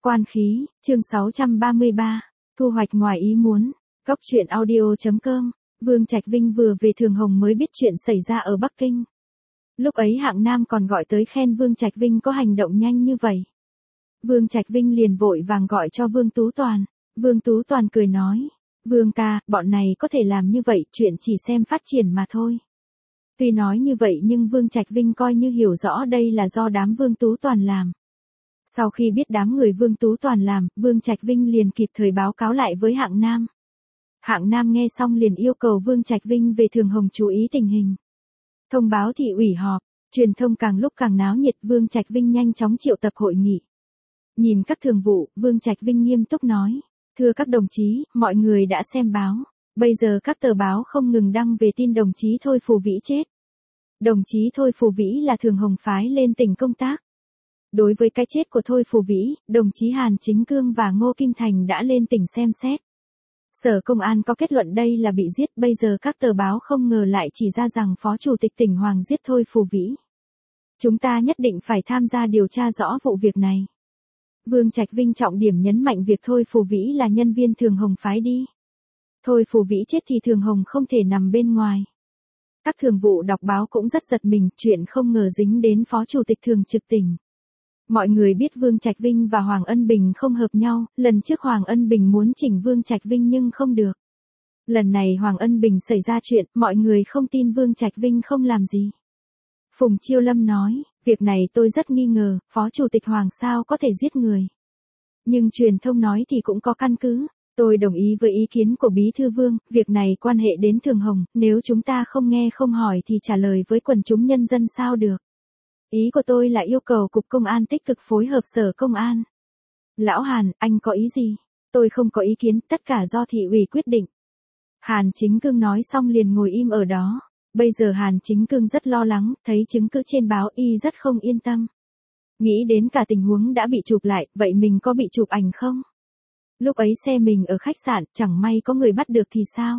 Quan khí, chương 633, thu hoạch ngoài ý muốn. Góc truyện audio.com. Vương Trạch Vinh vừa về Thường Hồng mới biết chuyện xảy ra ở Bắc Kinh. Lúc ấy Hạng Nam còn gọi tới khen Vương Trạch Vinh có hành động nhanh như vậy. Vương Trạch Vinh liền vội vàng gọi cho Vương Tú Toàn. Vương Tú Toàn cười nói, Vương ca, bọn này có thể làm như vậy, chuyện chỉ xem phát triển mà thôi. Tuy nói như vậy nhưng Vương Trạch Vinh coi như hiểu rõ đây là do đám Vương Tú Toàn làm. Sau khi biết đám người Vương Tú Toàn làm, Vương Trạch Vinh liền kịp thời báo cáo lại với Hạng Nam. Hạng Nam nghe xong liền yêu cầu Vương Trạch Vinh về Thường Hồng chú ý tình hình. Thông báo thị ủy họp, truyền thông càng lúc càng náo nhiệt, Vương Trạch Vinh nhanh chóng triệu tập hội nghị. Nhìn các thường vụ, Vương Trạch Vinh nghiêm túc nói, thưa các đồng chí, mọi người đã xem báo. Bây giờ các tờ báo không ngừng đăng về tin đồng chí Thôi Phù Vĩ chết. Đồng chí Thôi Phù Vĩ là Thường Hồng phái lên tỉnh công tác. Đối với cái chết của Thôi Phù Vĩ, đồng chí Hàn Chính Cương và Ngô Kim Thành đã lên tỉnh xem xét. Sở Công an có kết luận đây là bị giết, bây giờ các tờ báo không ngờ lại chỉ ra rằng Phó Chủ tịch tỉnh Hoàng giết Thôi Phù Vĩ. Chúng ta nhất định phải tham gia điều tra rõ vụ việc này. Vương Trạch Vinh trọng điểm nhấn mạnh việc Thôi Phù Vĩ là nhân viên Thường Hồng phái đi. Thôi Phù Vĩ chết thì Thường Hồng không thể nằm bên ngoài. Các thường vụ đọc báo cũng rất giật mình, chuyện không ngờ dính đến Phó Chủ tịch Thường trực tỉnh. Mọi người biết Vương Trạch Vinh và Hoàng Ân Bình không hợp nhau, lần trước Hoàng Ân Bình muốn chỉnh Vương Trạch Vinh nhưng không được. Lần này Hoàng Ân Bình xảy ra chuyện, mọi người không tin Vương Trạch Vinh không làm gì. Phùng Chiêu Lâm nói, việc này tôi rất nghi ngờ, Phó Chủ tịch Hoàng sao có thể giết người. Nhưng truyền thông nói thì cũng có căn cứ. Tôi đồng ý với ý kiến của Bí Thư Vương, việc này quan hệ đến Thường Hồng, nếu chúng ta không nghe không hỏi thì trả lời với quần chúng nhân dân sao được. Ý của tôi là yêu cầu Cục Công an tích cực phối hợp Sở Công an. Lão Hàn, anh có ý gì? Tôi không có ý kiến, tất cả do thị ủy quyết định. Hàn Chính Cương nói xong liền ngồi im ở đó. Bây giờ Hàn Chính Cương rất lo lắng, thấy chứng cứ trên báo y rất không yên tâm. Nghĩ đến cả tình huống đã bị chụp lại, vậy mình có bị chụp ảnh không? Lúc ấy xe mình ở khách sạn, chẳng may có người bắt được thì sao?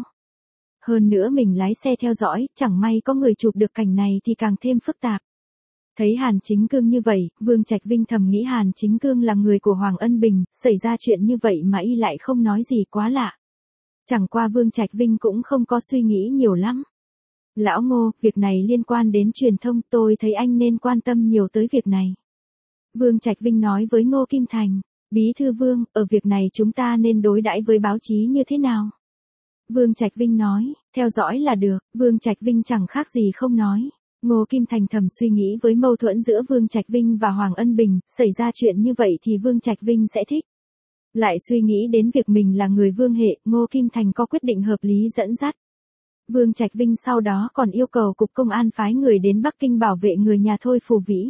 Hơn nữa mình lái xe theo dõi, chẳng may có người chụp được cảnh này thì càng thêm phức tạp. Thấy Hàn Chính Cương như vậy, Vương Trạch Vinh thầm nghĩ Hàn Chính Cương là người của Hoàng Ân Bình, xảy ra chuyện như vậy mà y lại không nói gì, quá lạ. Chẳng qua Vương Trạch Vinh cũng không có suy nghĩ nhiều lắm. Lão Ngô, việc này liên quan đến truyền thông, tôi thấy anh nên quan tâm nhiều tới việc này. Vương Trạch Vinh nói với Ngô Kim Thành, Bí Thư Vương, ở việc này chúng ta nên đối đãi với báo chí như thế nào? Vương Trạch Vinh nói, theo dõi là được. Vương Trạch Vinh chẳng khác gì không nói. Ngô Kim Thành thầm suy nghĩ với mâu thuẫn giữa Vương Trạch Vinh và Hoàng Ân Bình, xảy ra chuyện như vậy thì Vương Trạch Vinh sẽ thích. Lại suy nghĩ đến việc mình là người Vương hệ, Ngô Kim Thành có quyết định hợp lý dẫn dắt. Vương Trạch Vinh sau đó còn yêu cầu Cục Công an phái người đến Bắc Kinh bảo vệ người nhà Thôi Phù Vĩ.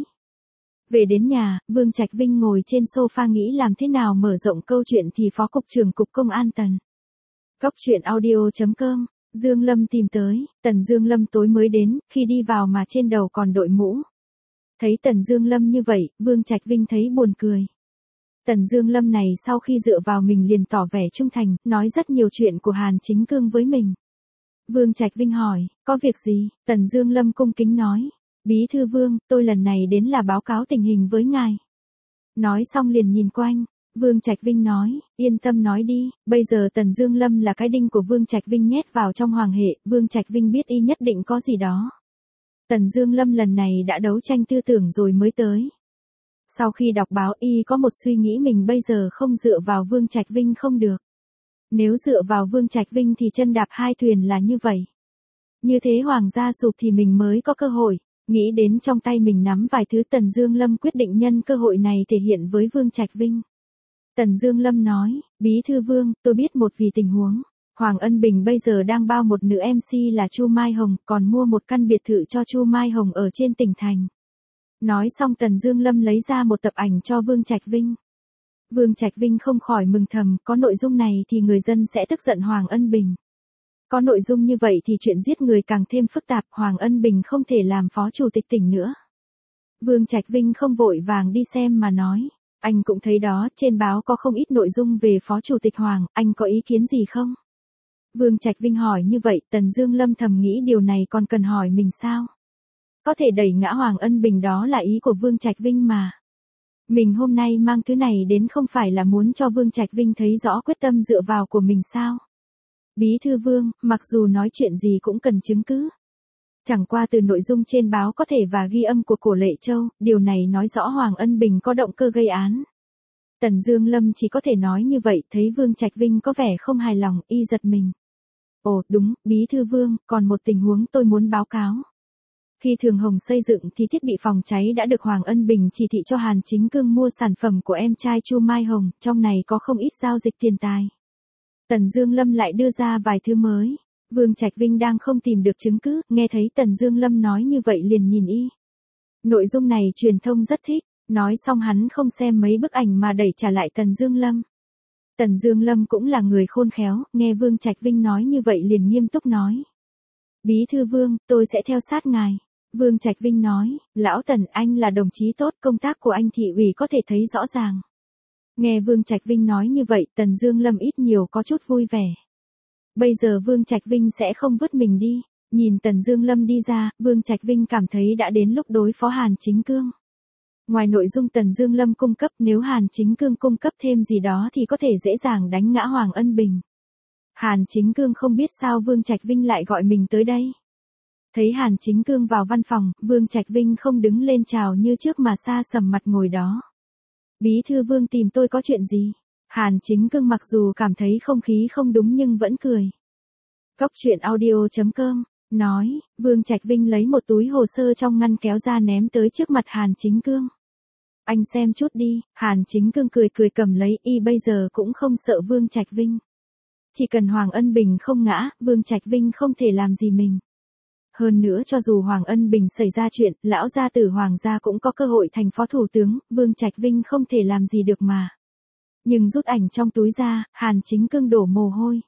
Về đến nhà, Vương Trạch Vinh ngồi trên sofa nghĩ làm thế nào mở rộng câu chuyện thì Phó Cục trưởng Cục Công an Tần. Góc truyện audio.com. Dương Lâm tìm tới, Tần Dương Lâm tối mới đến, khi đi vào mà trên đầu còn đội mũ. Thấy Tần Dương Lâm như vậy, Vương Trạch Vinh thấy buồn cười. Tần Dương Lâm này sau khi dựa vào mình liền tỏ vẻ trung thành, nói rất nhiều chuyện của Hàn Chính Cương với mình. Vương Trạch Vinh hỏi, có việc gì? Tần Dương Lâm cung kính nói, Bí Thư Vương, tôi lần này đến là báo cáo tình hình với ngài. Nói xong liền nhìn quanh. Vương Trạch Vinh nói, yên tâm nói đi, bây giờ Tần Dương Lâm là cái đinh của Vương Trạch Vinh nhét vào trong Hoàng hệ, Vương Trạch Vinh biết y nhất định có gì đó. Tần Dương Lâm lần này đã đấu tranh tư tưởng rồi mới tới. Sau khi đọc báo y có một suy nghĩ mình bây giờ không dựa vào Vương Trạch Vinh không được. Nếu dựa vào Vương Trạch Vinh thì chân đạp hai thuyền là như vậy. Như thế Hoàng gia sụp thì mình mới có cơ hội. Nghĩ đến trong tay mình nắm vài thứ, Tần Dương Lâm quyết định nhân cơ hội này thể hiện với Vương Trạch Vinh. Tần Dương Lâm nói, Bí Thư Vương, tôi biết một vì tình huống. Hoàng Ân Bình bây giờ đang bao một nữ MC là Chu Mai Hồng, còn mua một căn biệt thự cho Chu Mai Hồng ở trên tỉnh thành. Nói xong Tần Dương Lâm lấy ra một tập ảnh cho Vương Trạch Vinh. Vương Trạch Vinh không khỏi mừng thầm, có nội dung này thì người dân sẽ tức giận Hoàng Ân Bình. Có nội dung như vậy thì chuyện giết người càng thêm phức tạp, Hoàng Ân Bình không thể làm Phó Chủ tịch tỉnh nữa. Vương Trạch Vinh không vội vàng đi xem mà nói. Anh cũng thấy đó, trên báo có không ít nội dung về Phó Chủ tịch Hoàng, anh có ý kiến gì không? Vương Trạch Vinh hỏi như vậy, Tần Dương Lâm thầm nghĩ điều này còn cần hỏi mình sao? Có thể đẩy ngã Hoàng Ân Bình đó là ý của Vương Trạch Vinh mà. Mình hôm nay mang thứ này đến không phải là muốn cho Vương Trạch Vinh thấy rõ quyết tâm dựa vào của mình sao? Bí thư Vương, mặc dù nói chuyện gì cũng cần chứng cứ. Chẳng qua từ nội dung trên báo có thể và ghi âm của Cổ Lệ Châu, điều này nói rõ Hoàng Ân Bình có động cơ gây án. Tần Dương Lâm chỉ có thể nói như vậy, thấy Vương Trạch Vinh có vẻ không hài lòng, y giật mình. Ồ, đúng, Bí thư Vương, còn một tình huống tôi muốn báo cáo. Khi Thường Hồng xây dựng thì thiết bị phòng cháy đã được Hoàng Ân Bình chỉ thị cho Hàn Chính Cương mua sản phẩm của em trai Chu Mai Hồng, trong này có không ít giao dịch tiền tài. Tần Dương Lâm lại đưa ra vài thứ mới. Vương Trạch Vinh đang không tìm được chứng cứ, nghe thấy Tần Dương Lâm nói như vậy liền nhìn y. Nội dung này truyền thông rất thích, nói xong hắn không xem mấy bức ảnh mà đẩy trả lại Tần Dương Lâm. Tần Dương Lâm cũng là người khôn khéo, nghe Vương Trạch Vinh nói như vậy liền nghiêm túc nói. Bí thư Vương, tôi sẽ theo sát ngài. Vương Trạch Vinh nói, lão Tần anh là đồng chí tốt, công tác của anh thị ủy có thể thấy rõ ràng. Nghe Vương Trạch Vinh nói như vậy, Tần Dương Lâm ít nhiều có chút vui vẻ. Bây giờ Vương Trạch Vinh sẽ không vứt mình đi. Nhìn Tần Dương Lâm đi ra, Vương Trạch Vinh cảm thấy đã đến lúc đối phó Hàn Chính Cương. Ngoài nội dung Tần Dương Lâm cung cấp, nếu Hàn Chính Cương cung cấp thêm gì đó thì có thể dễ dàng đánh ngã Hoàng Ân Bình. Hàn Chính Cương không biết sao Vương Trạch Vinh lại gọi mình tới đây. Thấy Hàn Chính Cương vào văn phòng, Vương Trạch Vinh không đứng lên chào như trước mà xa sầm mặt ngồi đó. Bí thư Vương tìm tôi có chuyện gì? Hàn Chính Cương mặc dù cảm thấy không khí không đúng nhưng vẫn cười. Cóc truyện audio.com nói, Vương Trạch Vinh lấy một túi hồ sơ trong ngăn kéo ra ném tới trước mặt Hàn Chính Cương. Anh xem chút đi, Hàn Chính Cương cười cười cầm lấy, y bây giờ cũng không sợ Vương Trạch Vinh. Chỉ cần Hoàng Ân Bình không ngã, Vương Trạch Vinh không thể làm gì mình. Hơn nữa cho dù Hoàng Ân Bình xảy ra chuyện, lão gia tử Hoàng gia cũng có cơ hội thành phó thủ tướng, Vương Trạch Vinh không thể làm gì được mà. Nhưng rút ảnh trong túi ra, Hàn Chính Cương đổ mồ hôi.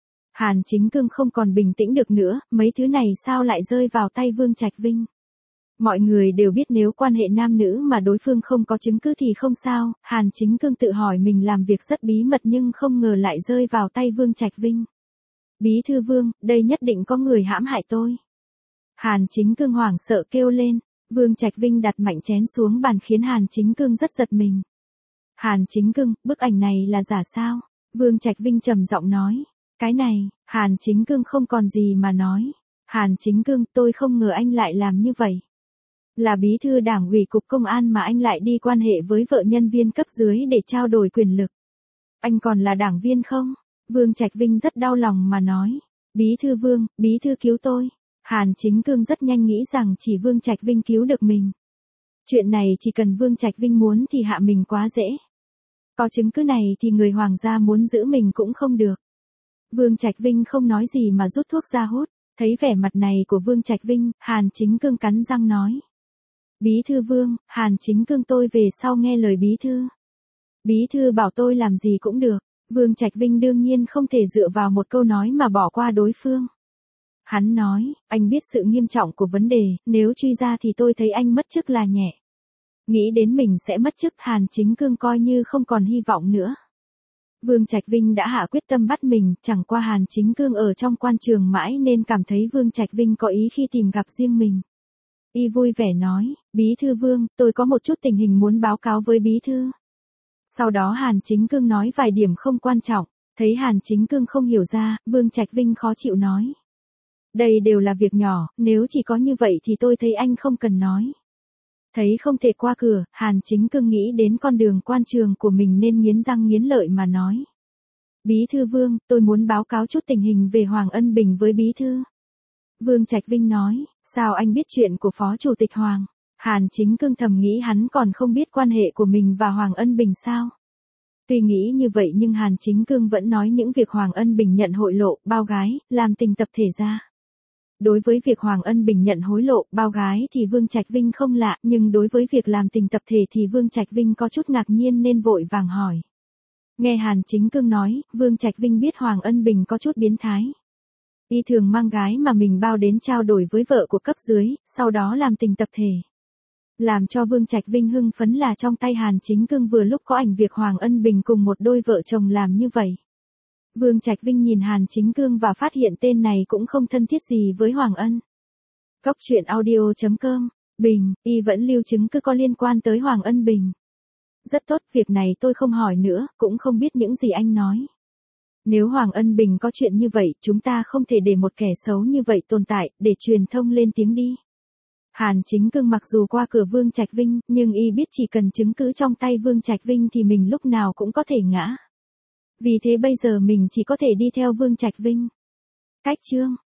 Hàn Chính Cương không còn bình tĩnh được nữa, mấy thứ này sao lại rơi vào tay Vương Trạch Vinh. Mọi người đều biết nếu quan hệ nam nữ mà đối phương không có chứng cứ thì không sao, Hàn Chính Cương tự hỏi mình làm việc rất bí mật nhưng không ngờ lại rơi vào tay Vương Trạch Vinh. Bí thư Vương, đây nhất định có người hãm hại tôi. Hàn Chính Cương hoảng sợ kêu lên, Vương Trạch Vinh đặt mạnh chén xuống bàn khiến Hàn Chính Cương rất giật mình. Hàn Chính Cương, bức ảnh này là giả sao? Vương Trạch Vinh trầm giọng nói. Cái này, Hàn Chính Cương không còn gì mà nói. Hàn Chính Cương, tôi không ngờ anh lại làm như vậy. Là bí thư đảng ủy cục công an mà anh lại đi quan hệ với vợ nhân viên cấp dưới để trao đổi quyền lực. Anh còn là đảng viên không? Vương Trạch Vinh rất đau lòng mà nói. Bí thư Vương, bí thư cứu tôi. Hàn Chính Cương rất nhanh nghĩ rằng chỉ Vương Trạch Vinh cứu được mình. Chuyện này chỉ cần Vương Trạch Vinh muốn thì hạ mình quá dễ. Có chứng cứ này thì người Hoàng gia muốn giữ mình cũng không được. Vương Trạch Vinh không nói gì mà rút thuốc ra hút. Thấy vẻ mặt này của Vương Trạch Vinh, Hàn Chính Cương cắn răng nói. Bí thư Vương, Hàn Chính Cương tôi về sau nghe lời bí thư. Bí thư bảo tôi làm gì cũng được. Vương Trạch Vinh đương nhiên không thể dựa vào một câu nói mà bỏ qua đối phương. Hắn nói, anh biết sự nghiêm trọng của vấn đề, nếu truy ra thì tôi thấy anh mất chức là nhẹ. Nghĩ đến mình sẽ mất chức, Hàn Chính Cương coi như không còn hy vọng nữa. Vương Trạch Vinh đã hạ quyết tâm bắt mình, chẳng qua Hàn Chính Cương ở trong quan trường mãi nên cảm thấy Vương Trạch Vinh có ý khi tìm gặp riêng mình. Y vui vẻ nói, bí thư Vương, tôi có một chút tình hình muốn báo cáo với bí thư. Sau đó Hàn Chính Cương nói vài điểm không quan trọng, thấy Hàn Chính Cương không hiểu ra, Vương Trạch Vinh khó chịu nói. Đây đều là việc nhỏ, nếu chỉ có như vậy thì tôi thấy anh không cần nói. Thấy không thể qua cửa, Hàn Chính Cương nghĩ đến con đường quan trường của mình nên nghiến răng nghiến lợi mà nói. Bí thư Vương, tôi muốn báo cáo chút tình hình về Hoàng Ân Bình với bí thư. Vương Trạch Vinh nói, sao anh biết chuyện của Phó Chủ tịch Hoàng? Hàn Chính Cương thầm nghĩ hắn còn không biết quan hệ của mình và Hoàng Ân Bình sao? Tuy nghĩ như vậy nhưng Hàn Chính Cương vẫn nói những việc Hoàng Ân Bình nhận hối lộ, bao gái, làm tình tập thể ra. Đối với việc Hoàng Ân Bình nhận hối lộ, bao gái thì Vương Trạch Vinh không lạ, nhưng đối với việc làm tình tập thể thì Vương Trạch Vinh có chút ngạc nhiên nên vội vàng hỏi. Nghe Hàn Chính Cương nói, Vương Trạch Vinh biết Hoàng Ân Bình có chút biến thái. Y thường mang gái mà mình bao đến trao đổi với vợ của cấp dưới, sau đó làm tình tập thể. Làm cho Vương Trạch Vinh hưng phấn là trong tay Hàn Chính Cương vừa lúc có ảnh việc Hoàng Ân Bình cùng một đôi vợ chồng làm như vậy. Vương Trạch Vinh nhìn Hàn Chính Cương và phát hiện tên này cũng không thân thiết gì với Hoàng Ân. Cóc truyện audio.com, Bình, y vẫn lưu chứng cứ có liên quan tới Hoàng Ân Bình. Rất tốt, việc này tôi không hỏi nữa, cũng không biết những gì anh nói. Nếu Hoàng Ân Bình có chuyện như vậy, chúng ta không thể để một kẻ xấu như vậy tồn tại, để truyền thông lên tiếng đi. Hàn Chính Cương mặc dù qua cửa Vương Trạch Vinh, nhưng y biết chỉ cần chứng cứ trong tay Vương Trạch Vinh thì mình lúc nào cũng có thể ngã. Vì thế bây giờ mình chỉ có thể đi theo Vương Trạch Vinh. Cách chương